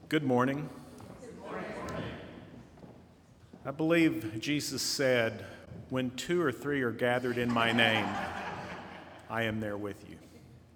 Good morning. I believe Jesus said, "When two or three are gathered in my name, I am there with you."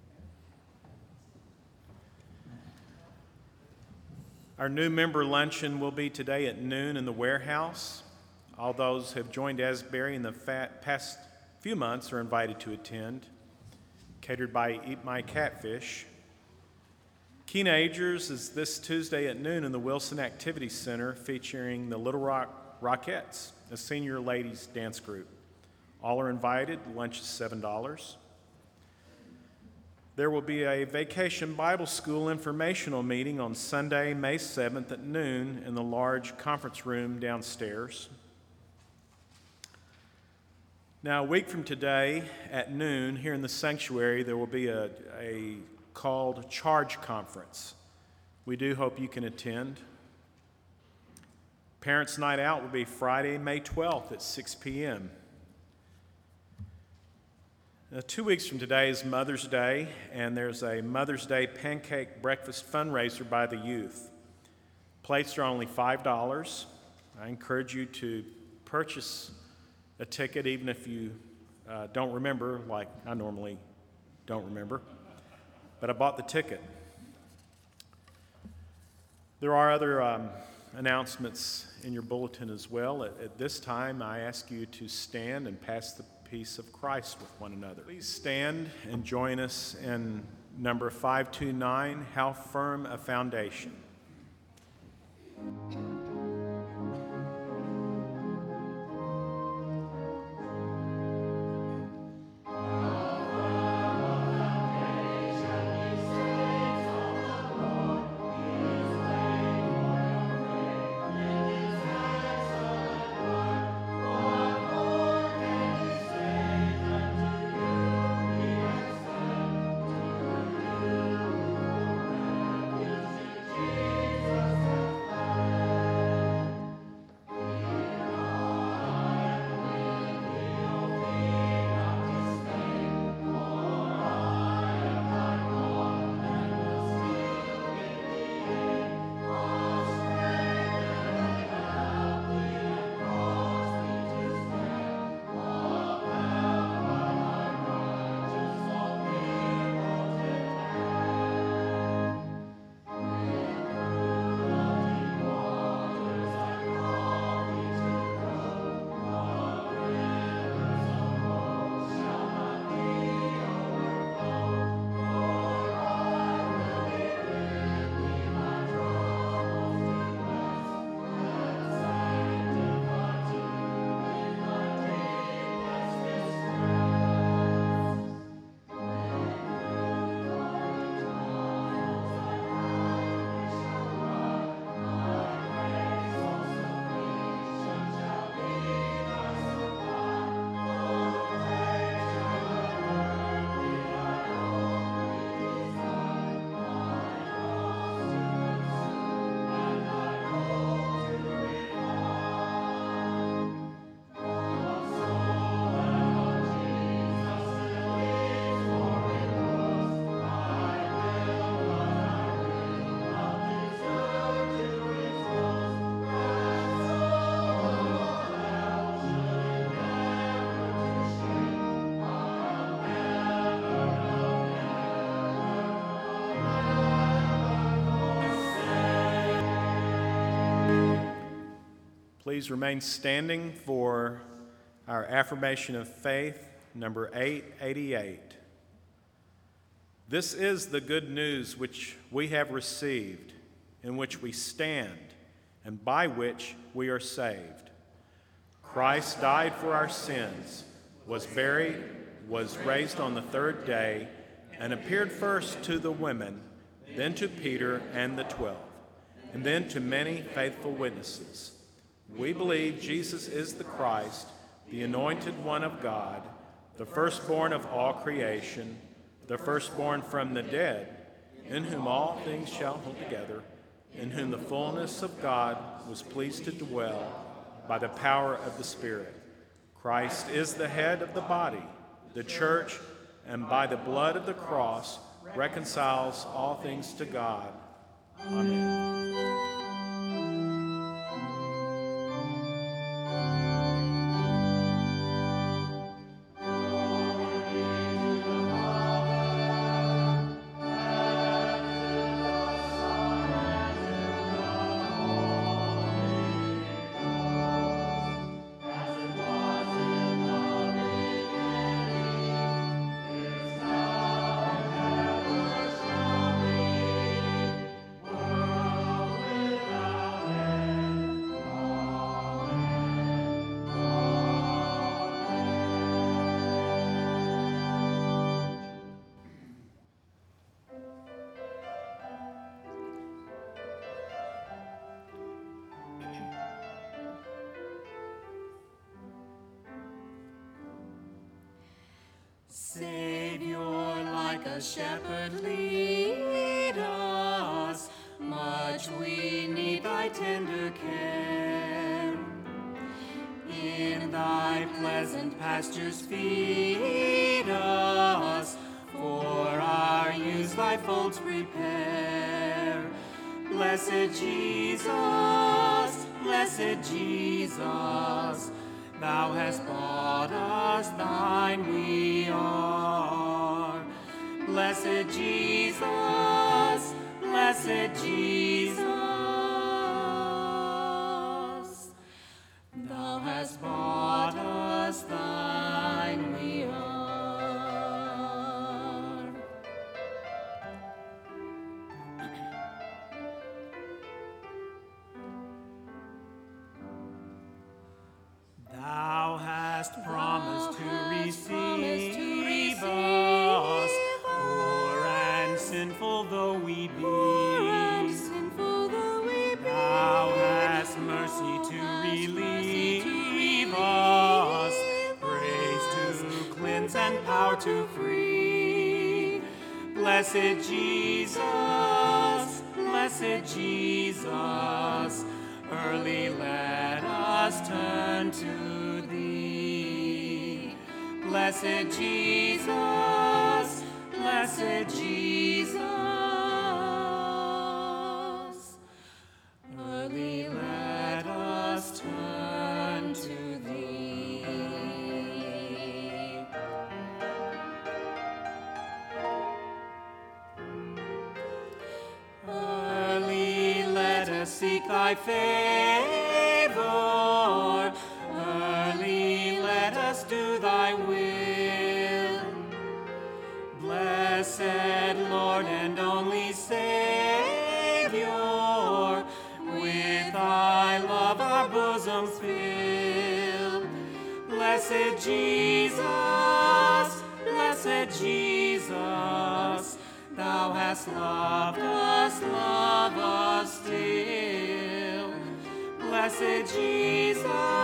Our new member luncheon will be today at noon in the warehouse. All those who have joined Asbury in the past few months are invited to attend, catered by Eat My Catfish. Teenagers is this Tuesday at noon in the Wilson Activity Center featuring the Little Rock Rockettes, a senior ladies dance group. All are invited. Lunch is $7. There will be a Vacation Bible School informational meeting on Sunday, May 7th at noon in the large conference room downstairs. Now, a week from today at noon here in the sanctuary, there will be a called Charge Conference. We do hope you can attend. Parents' Night Out will be Friday, May 12th at 6 p.m. Now, 2 weeks from today is Mother's Day, and there's a Mother's Day pancake breakfast fundraiser by the youth. Plates are only $5. I encourage you to purchase a ticket even if you don't remember, like I normally don't remember. But I bought the ticket. There are other announcements in your bulletin as well. At this time, I ask you to stand and pass the peace of Christ with one another. Please stand and join us in number 529, How Firm a Foundation. Please remain standing for our affirmation of faith, number 888. This is the good news which we have received, in which we stand, and by which we are saved. Christ died for our sins, was buried, was raised on the third day, and appeared first to the women, then to Peter and the 12, and then to many faithful witnesses. We believe Jesus is the Christ, the anointed one of God, the firstborn of all creation, the firstborn from the dead, in whom all things shall hold together, in whom the fullness of God was pleased to dwell by the power of the Spirit. Christ is the head of the body, the church, and by the blood of the cross reconciles all things to God, Amen. Savior, like a shepherd, lead us. Much we need thy tender care. In thy pleasant pastures feed us. For our use thy folds prepare. Blessed Jesus, thou hast bought us, thine we are. Blessed Jesus, thou hast bought us, thine we are. Thou hast promised to receive us, poor and sinful though we be. Thou hast mercy to relieve us, grace to cleanse and power to free. Blessed Jesus, early let us turn to thee. Blessed Jesus, early let us turn to thee. Early let us seek thy favor. Early let us do thy will. Blessed Lord and only Savior, with thy love our bosoms fill. Blessed Jesus, thou hast loved us, love us still. Blessed Jesus,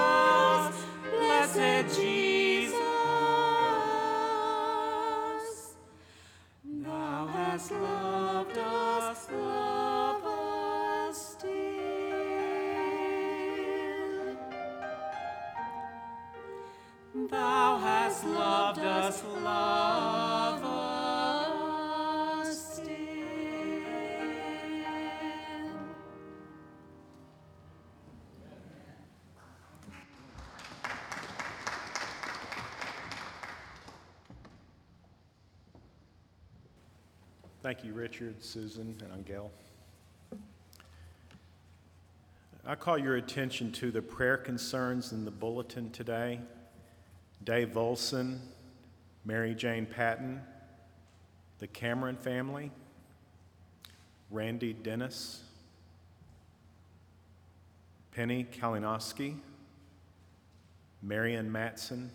thou hast loved us, love us still. Thou hast loved us, love us still. Thank you, Richard, Susan, and Angel. I call your attention to the prayer concerns in the bulletin today. Dave Volson, Mary Jane Patton, the Cameron family, Randy Dennis, Penny Kalinowski, Marion Matson.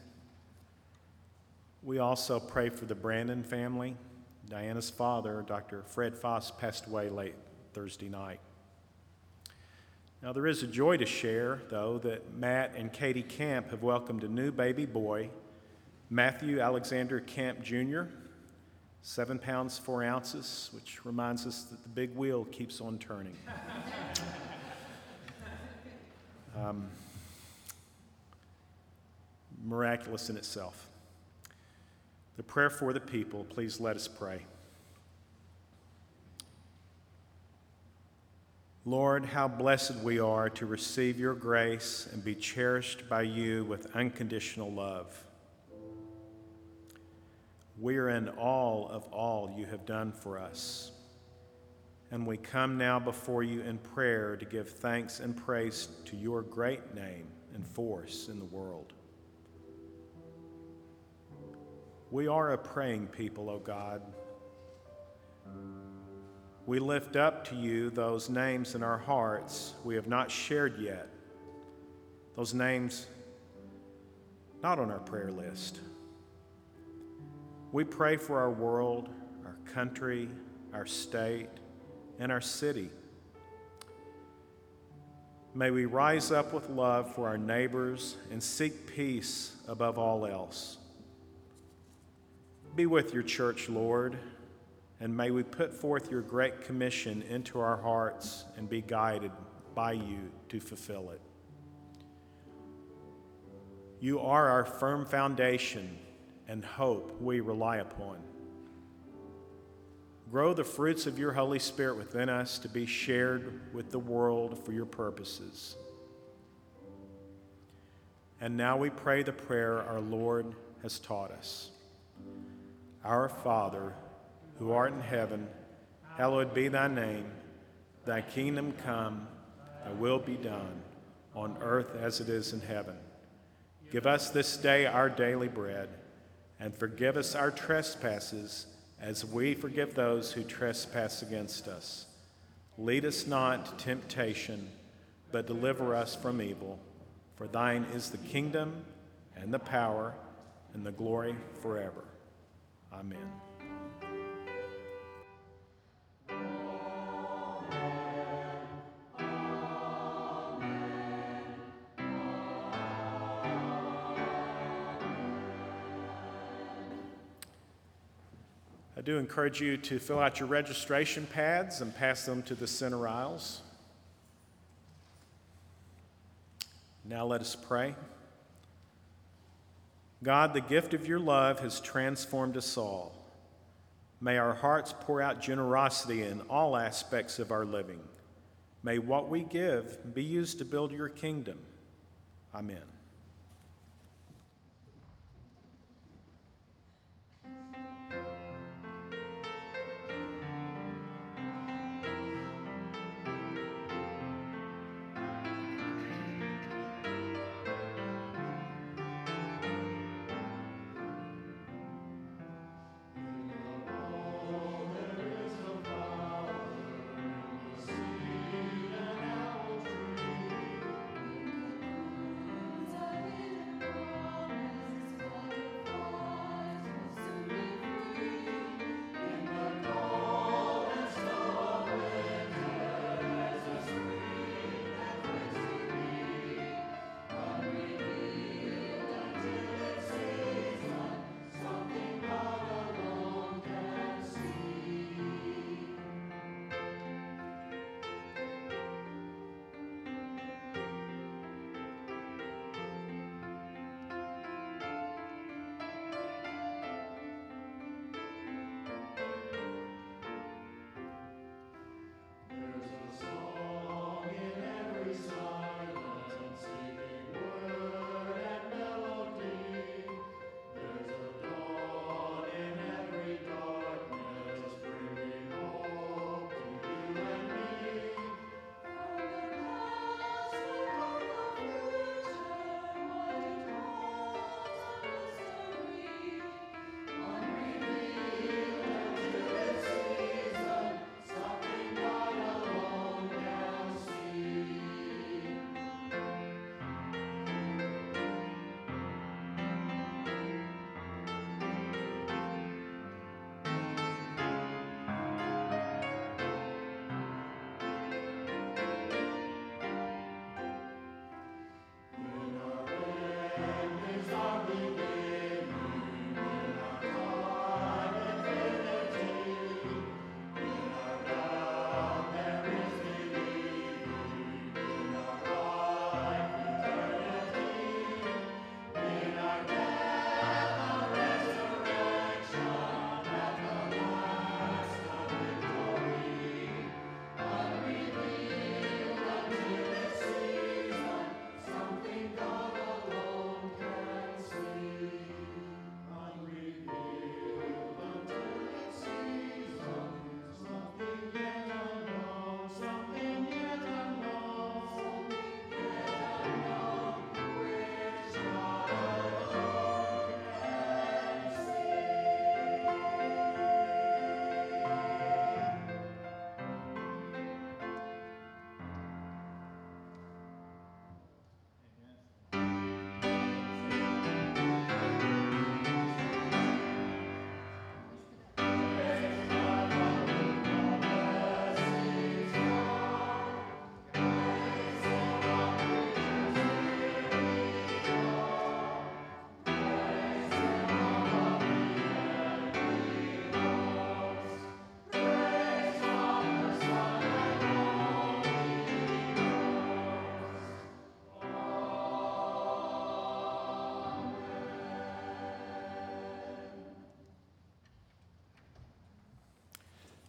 We also pray for the Brandon family. Diana's father, Dr. Fred Foss, passed away late Thursday night. Now, there is a joy to share, though, that Matt and Katie Camp have welcomed a new baby boy, Matthew Alexander Camp Jr., 7 pounds, 4 ounces, which reminds us that the big wheel keeps on turning. Miraculous in itself. The prayer for the people, please let us pray. Lord, how blessed we are to receive your grace and be cherished by you with unconditional love. We are in awe of all you have done for us, and we come now before you in prayer to give thanks and praise to your great name and force in the world. We are a praying people, O God. We lift up to you those names in our hearts we have not shared yet, those names not on our prayer list. We pray for our world, our country, our state, and our city. May we rise up with love for our neighbors and seek peace above all else. Be with your church, Lord, and may we put forth your great commission into our hearts and be guided by you to fulfill it. You are our firm foundation and hope we rely upon. Grow the fruits of your Holy Spirit within us to be shared with the world for your purposes. And now we pray the prayer our Lord has taught us. Our Father, who art in heaven, hallowed be thy name. Thy kingdom come, thy will be done, on earth as it is in heaven. Give us this day our daily bread, and forgive us our trespasses, as we forgive those who trespass against us. Lead us not to temptation, but deliver us from evil. For thine is the kingdom, and the power, and the glory forever. Amen. I do encourage you to fill out your registration pads and pass them to the center aisles. Now let us pray. God, the gift of your love has transformed us all. May our hearts pour out generosity in all aspects of our living. May what we give be used to build your kingdom. Amen.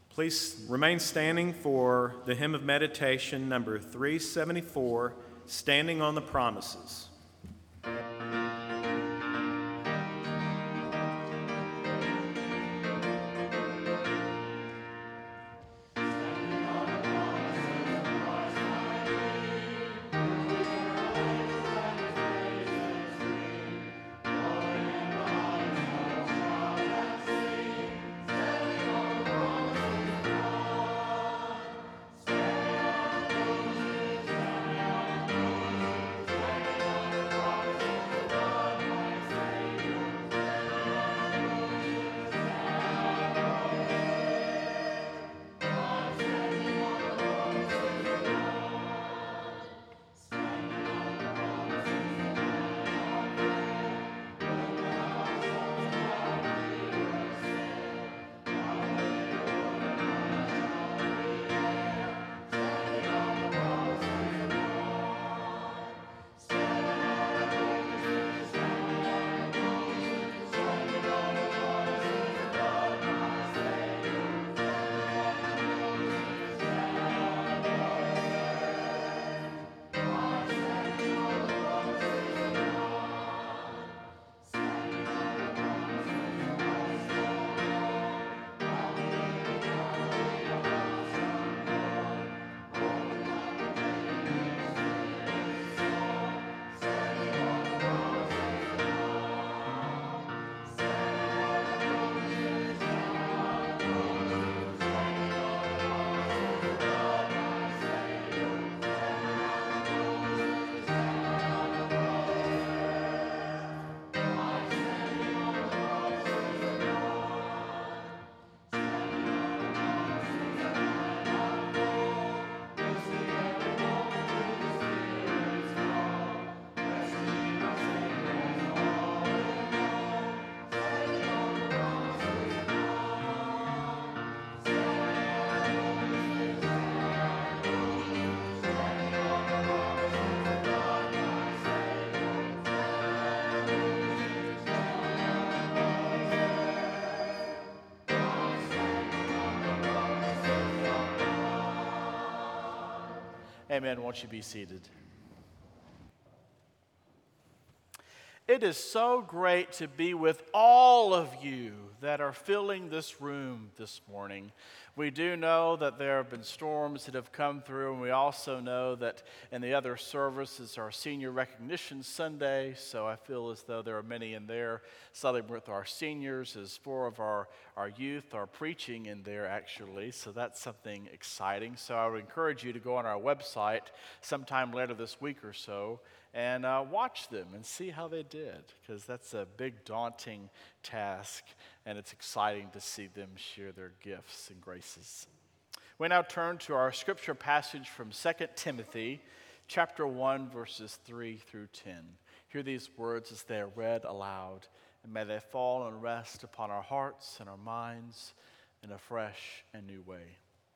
Please remain standing for the hymn of meditation, number 374, Standing on the Promises. Amen. Won't you be seated? It is so great to be with all of you that are filling this room this morning. We do know that there have been storms that have come through, and we also know that in the other service is our Senior Recognition Sunday, so I feel as though there are many in there celebrating with our seniors, as 4 of our youth are preaching in there actually, so that's something exciting. So I would encourage you to go on our website sometime later this week or so and watch them and see how they did, because that's a big, daunting task, and it's exciting to see them share their gifts and graces. We now turn to our scripture passage from 2 Timothy, chapter 1, verses 3 through 10. Hear these words as they are read aloud, and may they fall and rest upon our hearts and our minds in a fresh and new way.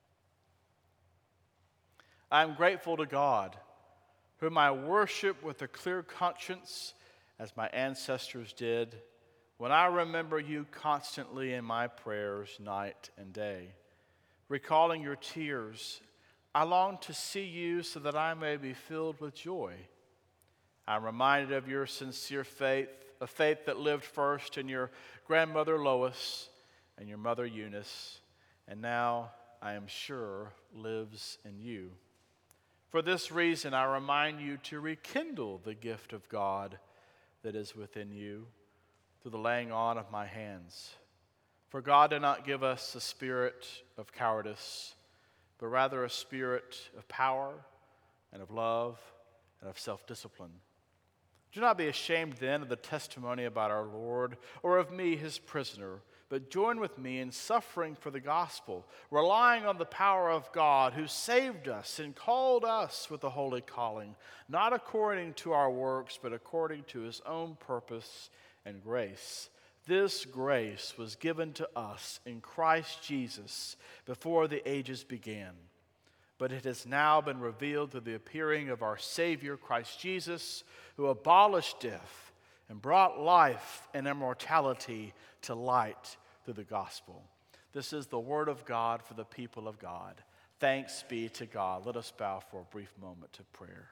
I am grateful to God, whom I worship with a clear conscience, as my ancestors did, when I remember you constantly in my prayers night and day. Recalling your tears, I long to see you so that I may be filled with joy. I'm reminded of your sincere faith, a faith that lived first in your grandmother Lois and your mother Eunice, and now I am sure lives in you. For this reason, I remind you to rekindle the gift of God that is within you through the laying on of my hands. For God did not give us a spirit of cowardice, but rather a spirit of power and of love and of self-discipline. Do not be ashamed then of the testimony about our Lord or of me, his prisoner, but join with me in suffering for the gospel, relying on the power of God who saved us and called us with a holy calling, not according to our works, but according to his own purpose and grace. This grace was given to us in Christ Jesus before the ages began. But it has now been revealed through the appearing of our Savior, Christ Jesus, who abolished death and brought life and immortality to light through the gospel. This is the word of God for the people of God. Thanks be to God. Let us bow for a brief moment of prayer.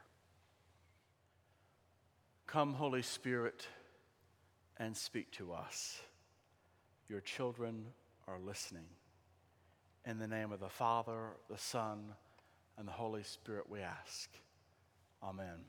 Come, Holy Spirit, and speak to us. Your children are listening. In the name of the Father, the Son, and the Holy Spirit we ask. Amen.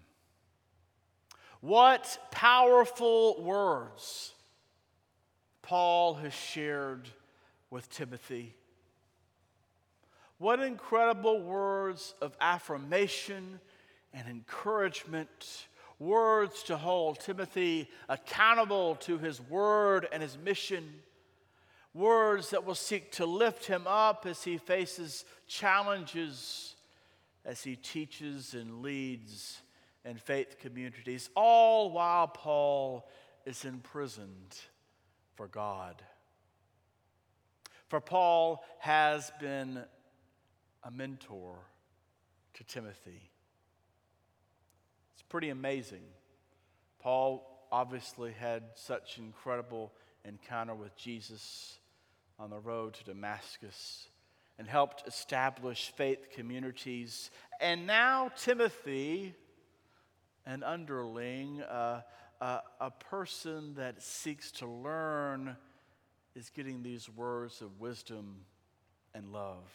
What powerful words Paul has shared with Timothy. What incredible words of affirmation and encouragement, words to hold Timothy accountable to his word and his mission, words that will seek to lift him up as he faces challenges, as he teaches and leads in faith communities, all while Paul is imprisoned for God. For Paul has been a mentor to Timothy. It's pretty amazing. Paul obviously had such incredible encounter with Jesus on the road to Damascus and helped establish faith communities. And now Timothy, an underling, a person that seeks to learn, is getting these words of wisdom and love.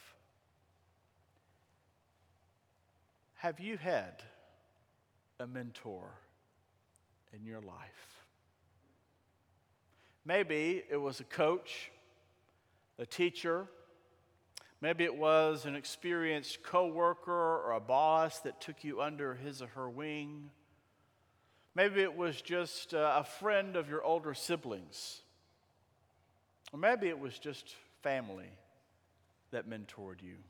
Have you had a mentor in your life? Maybe it was a coach, a teacher. Maybe it was an experienced coworker or a boss that took you under his or her wing. Maybe it was just a friend of your older siblings. Or maybe it was just family that mentored you.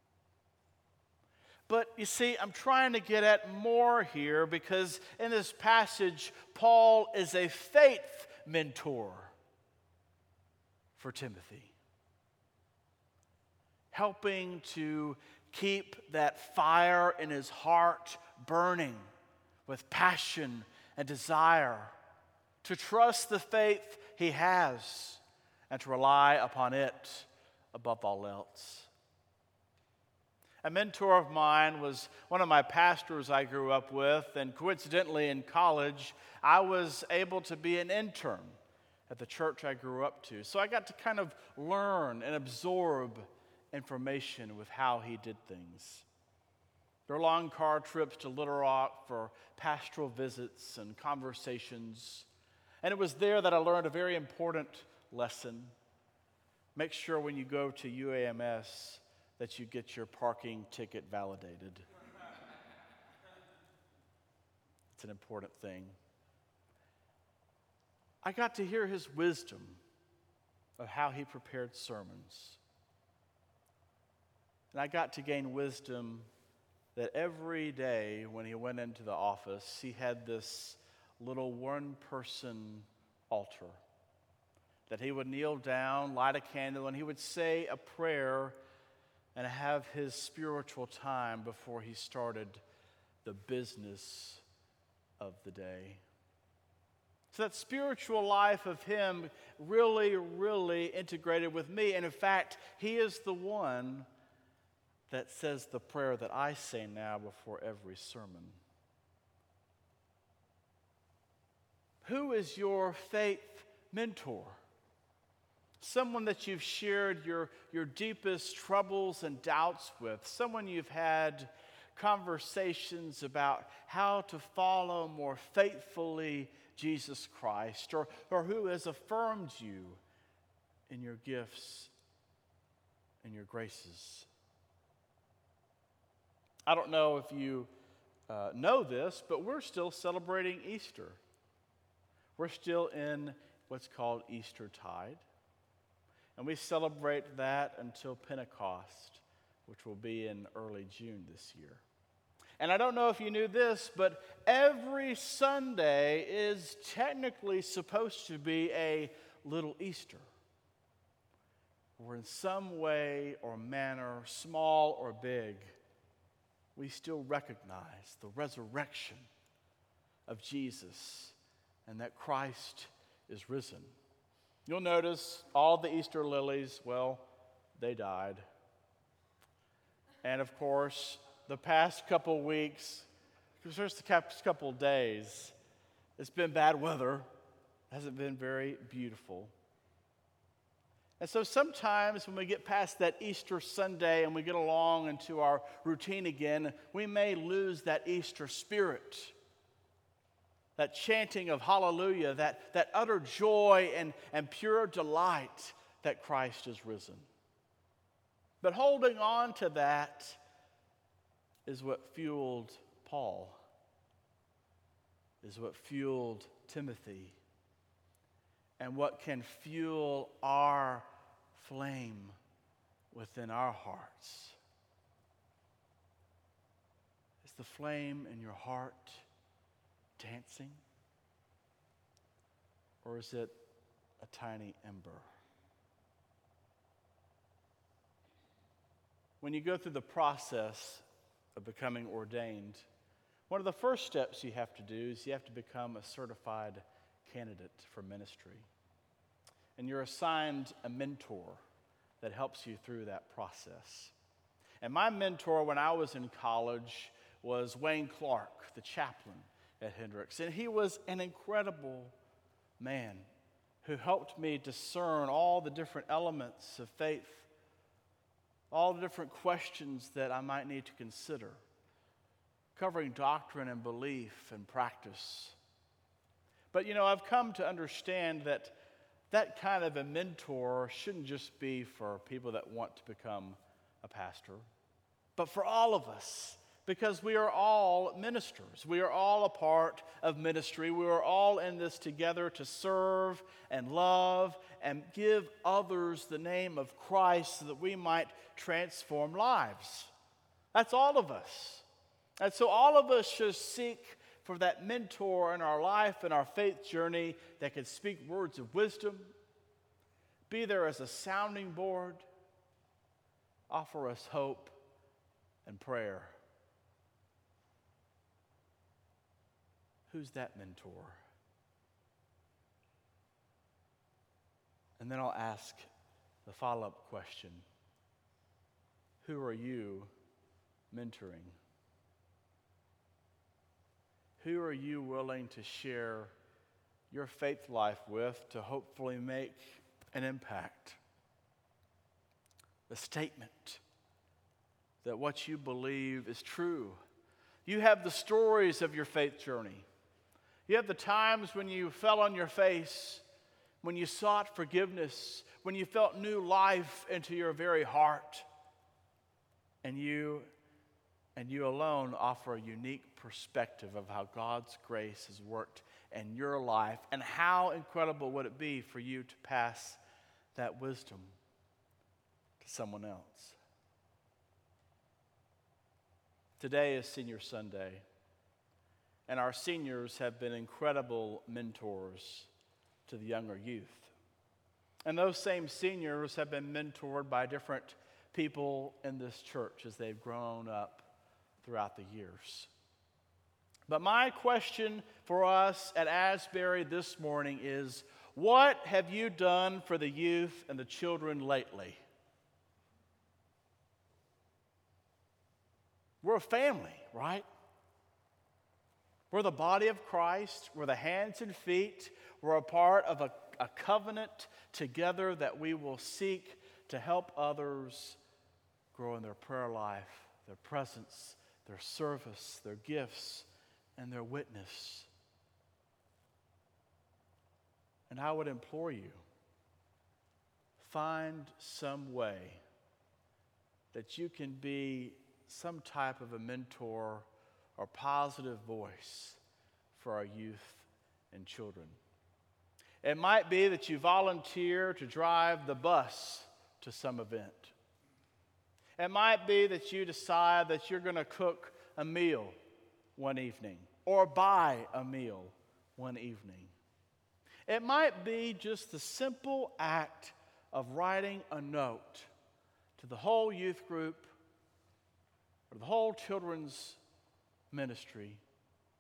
But you see, I'm trying to get at more here because in this passage, Paul is a faith mentor for Timothy, helping to keep that fire in his heart burning with passion and desire, to trust the faith he has and to rely upon it above all else. A mentor of mine was one of my pastors I grew up with, and coincidentally in college, I was able to be an intern at the church I grew up to. So I got to kind of learn and absorb information with how he did things. There were long car trips to Little Rock for pastoral visits and conversations. And it was there that I learned a very important lesson. Make sure when you go to UAMS that you get your parking ticket validated. It's an important thing. I got to hear his wisdom of how he prepared sermons. And I got to gain wisdom that every day when he went into the office, he had this little one-person altar that he would kneel down, light a candle, and he would say a prayer and have his spiritual time before he started the business of the day. So that spiritual life of him really, really integrated with me. And in fact, he is the one that says the prayer that I say now before every sermon. Who is your faith mentor? Someone that you've shared your deepest troubles and doubts with. Someone you've had conversations about how to follow more faithfully Jesus Christ, or who has affirmed you in your gifts and your graces. I don't know if you know this, but we're still celebrating Easter. We're still in what's called Eastertide. And we celebrate that until Pentecost, which will be in early June this year. And I don't know if you knew this, but every Sunday is technically supposed to be a little Easter, where in some way or manner, small or big, we still recognize the resurrection of Jesus and that Christ is risen. You'll notice all the Easter lilies, well, they died. And of course, the past couple weeks, just the past couple days, it's been bad weather. It hasn't been very beautiful. And so sometimes when we get past that Easter Sunday and we get along into our routine again, we may lose that Easter spirit, that chanting of hallelujah, that utter joy and pure delight that Christ is risen. But holding on to that is what fueled Paul, is what fueled Timothy, and what can fuel our flame within our hearts. Is the flame in your heart dancing? Or is it a tiny ember? When you go through the process of becoming ordained, one of the first steps you have to do is you have to become a certified candidate for ministry. And you're assigned a mentor that helps you through that process. And my mentor when I was in college was Wayne Clark, the chaplain at Hendricks. And he was an incredible man who helped me discern all the different elements of faith, all the different questions that I might need to consider, covering doctrine and belief and practice. But I've come to understand that kind of a mentor shouldn't just be for people that want to become a pastor, but for all of us, because we are all ministers. We are all a part of ministry. We are all in this together to serve and love and give others the name of Christ so that we might transform lives. That's all of us. And so all of us should seek for that mentor in our life and our faith journey that can speak words of wisdom, be there as a sounding board, offer us hope and prayer. Who's that mentor? And then I'll ask the follow-up question. Who are you mentoring? Who are you willing to share your faith life with to hopefully make an impact? A statement that what you believe is true. You have the stories of your faith journey. You have the times when you fell on your face, when you sought forgiveness, when you felt new life into your very heart. And you alone offer a unique perspective of how God's grace has worked in your life, and how incredible would it be for you to pass that wisdom to someone else. Today is Senior Sunday, and our seniors have been incredible mentors to the younger youth. And those same seniors have been mentored by different people in this church as they've grown up throughout the years. But my question for us at Asbury this morning is, what have you done for the youth and the children lately? We're a family, right? We're the body of Christ. We're the hands and feet. We're a part of a covenant together that we will seek to help others grow in their prayer life, their presence, their service, their gifts, and their witness. And I would implore you, find some way that you can be some type of a mentor or positive voice for our youth and children. It might be that you volunteer to drive the bus to some event. It might be that you decide that you're going to cook a meal one evening or buy a meal one evening. It might be just the simple act of writing a note to the whole youth group or the whole children's ministry,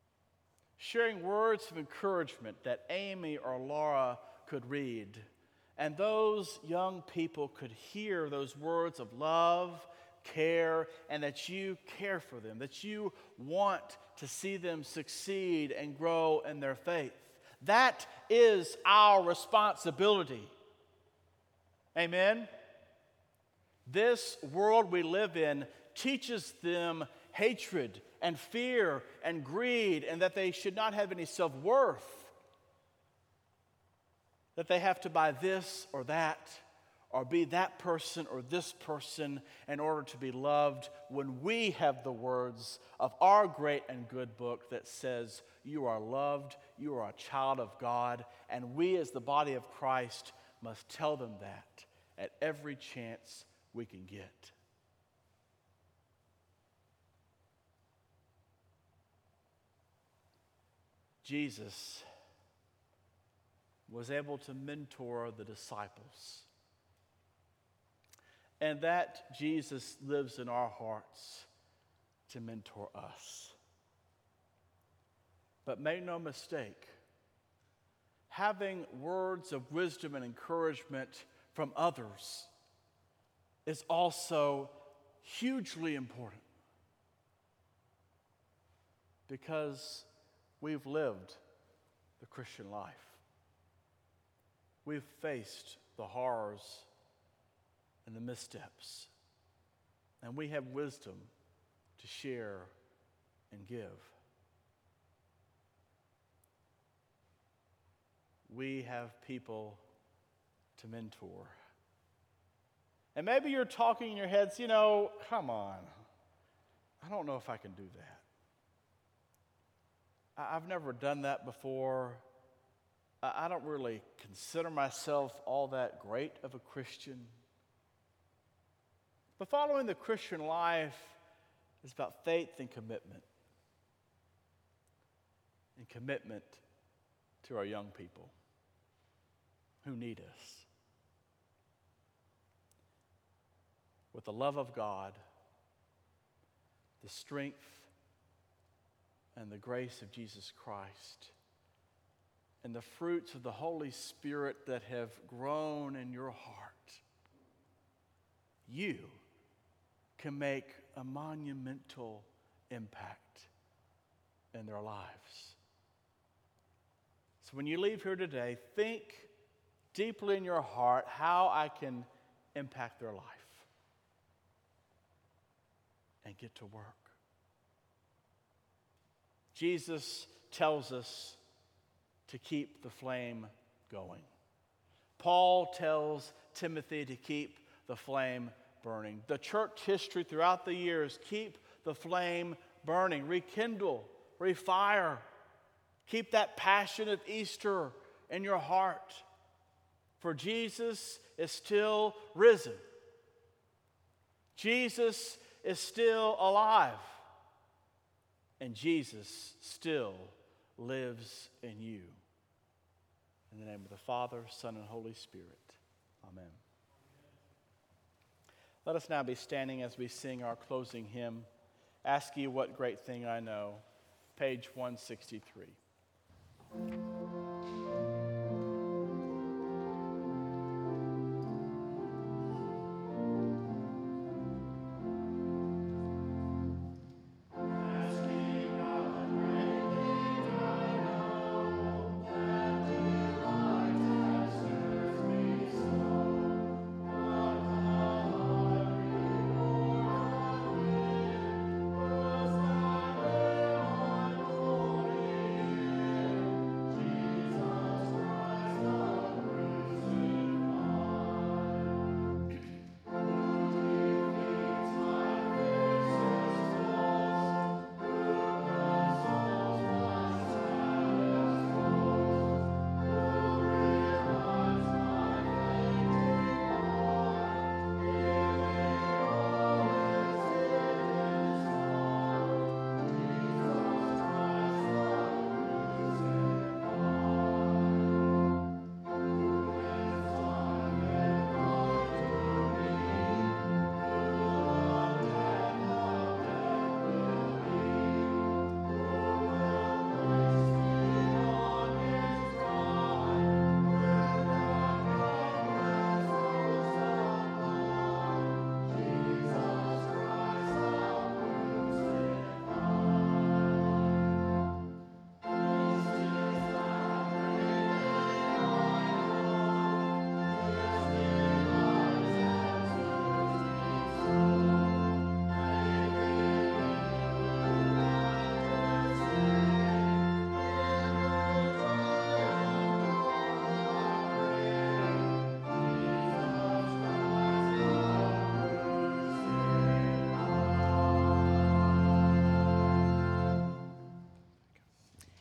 sharing words of encouragement that Amy or Laura could read And those young people could hear those words of love, care, and that you care for them, that you want to see them succeed and grow in their faith. That is our responsibility. Amen? This world we live in teaches them hatred and fear and greed, and that they should not have any self-worth, that they have to buy this or that, or be that person or this person in order to be loved, when we have the words of our great and good book that says, you are loved, you are a child of God, and we as the body of Christ must tell them that at every chance we can get. Jesus was able to mentor the disciples. And that Jesus lives in our hearts to mentor us. But make no mistake, having words of wisdom and encouragement from others is also hugely important, because we've lived the Christian life. We've faced the horrors and the missteps, and we have wisdom to share and give. We have people to mentor. And maybe you're talking in your heads, come on. I don't know if I can do that. I've never done that before. I don't really consider myself all that great of a Christian. But following the Christian life is about faith and commitment. And commitment to our young people who need us. With the love of God, the strength and the grace of Jesus Christ, and the fruits of the Holy Spirit that have grown in your heart, you can make a monumental impact in their lives. So when you leave here today, think deeply in your heart how I can impact their life, and get to work. Jesus tells us to keep the flame going. Paul tells Timothy to keep the flame burning. The church history throughout the years, keep the flame burning. Rekindle, refire. Keep that passion of Easter in your heart. For Jesus is still risen. Jesus is still alive. And Jesus still lives in you. In the name of the Father, Son, and Holy Spirit. Amen. Let us now be standing as we sing our closing hymn, Ask Ye What Great Thing I Know, page 163.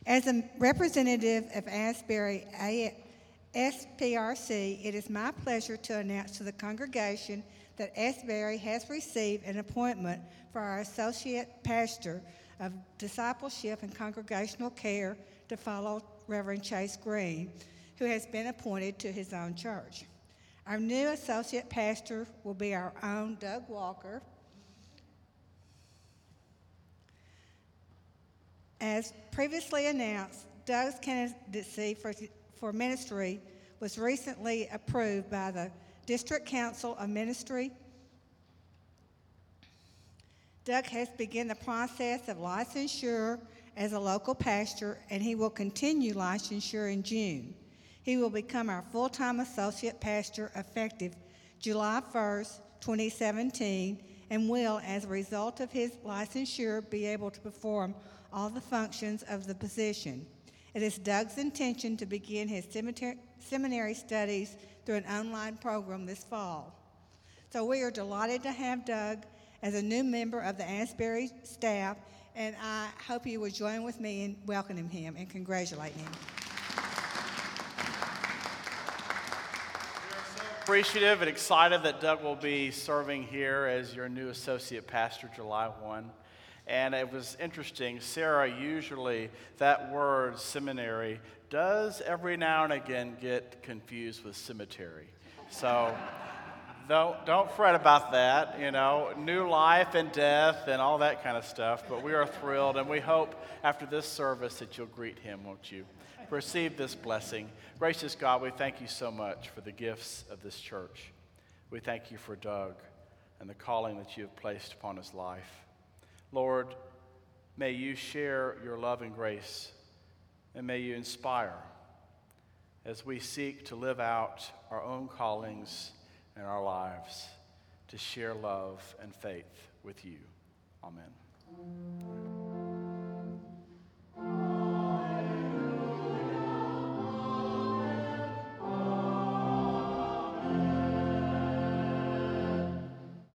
As a representative of Asbury SPRC, it is my pleasure to announce to the congregation that Asbury has received an appointment for our Associate Pastor of Discipleship and Congregational Care to follow Reverend Chase Green, who has been appointed to his own church. Our new Associate Pastor will be our own Doug Walker. As previously announced, Doug's candidacy for ministry was recently approved by the District Council of Ministry. Doug has begun the process of licensure as a local pastor, and he will continue licensure in June. He will become our full-time associate pastor effective July 1st, 2017, and will, as a result of his licensure, be able to perform all the functions of the position. It is Doug's intention to begin his seminary studies through an online program this fall. So we are delighted to have Doug as a new member of the Asbury staff, and I hope you will join with me in welcoming him and congratulating him. Appreciative and excited that Doug will be serving here as your new associate pastor July 1. And it was interesting, Sarah, usually that word seminary does every now and again get confused with cemetery. So don't fret about that, new life and death and all that kind of stuff. But we are thrilled, and we hope after this service that you'll greet him, won't you? Receive this blessing. Gracious God, we thank you so much for the gifts of this church. We thank you for Doug and the calling that you have placed upon his life. Lord, may you share your love and grace, and may you inspire as we seek to live out our own callings in our lives, to share love and faith with you. Amen.